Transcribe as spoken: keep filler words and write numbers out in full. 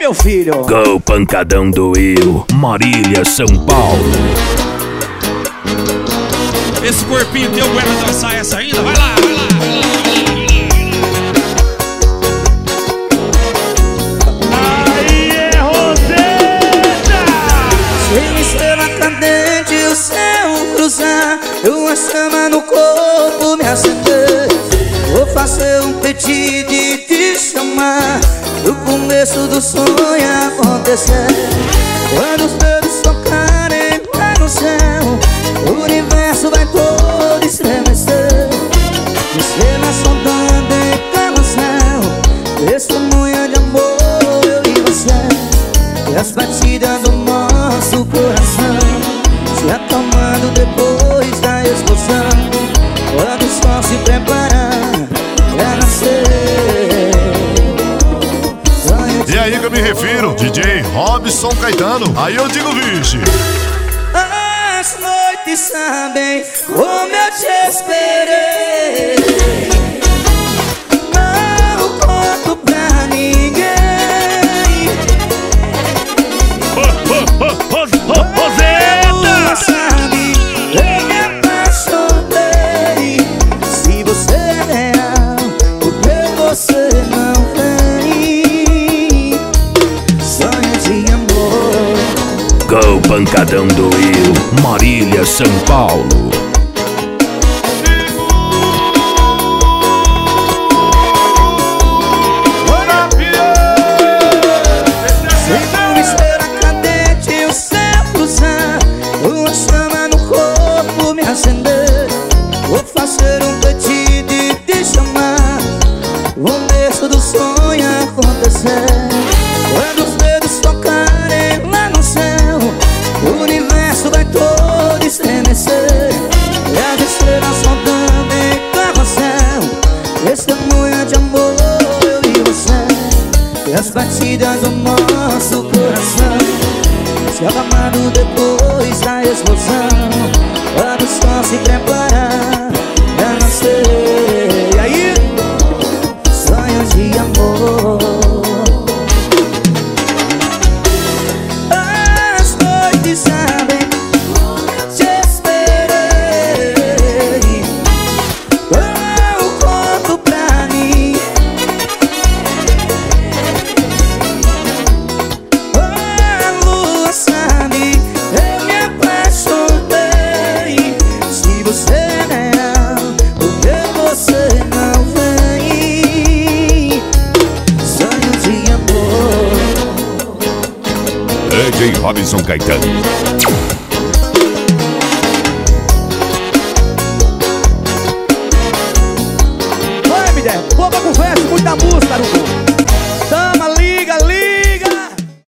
meu filho. Go Pancadão do Will, Marília, São Paulo. Esse corpinho teu aguenta dançar essa ainda? Vai lá, vai lá, vai lá. Aí é Roseta! Sem estrela cadente, o céu cruzar, uma chama no corpo me acender. Vou fazer um pedido e te chamar, no começo do sonho acontecer. Quando os dedos tocarem lá no céu, o universo vai todo estremecer. Estrelas sondando em carrossel, testemunha de amor, eu e você. E as batidas do nosso coração se acalmando depois da explosão. Quando o sol se preparar pra nascer. E aí que eu me refiro, D J Robson Caetano. Aí eu digo, vixe. As noites sabem como eu te esperei. Não conto pra ninguém. Roseta! Sabe, eu me apaixonei. Se você é real, por que você não vem? Sonho de amor. Go Pancadão do Will, Marília, São Paulo. Vou fazer um pedido e te chamar, o começo do sonho acontecer. Quando os dedos tocarem lá no céu, o universo vai todo estremecer. E as estrelas sondando em carrossel, testemunha de amor, eu e você. E as batidas do nosso coração se acalmando depois da explosão. Quando o sol se preparar pra nascer. E aí? Sonhos de amor. As noites sabem, te esperei. Eu conto pra mim. A lua sabe, eu me apaixonei. Você é real, porque você não vem. Sonho de amor. D J Robson Caetano. Vai, me der, boa conversa, muita música, Arugo.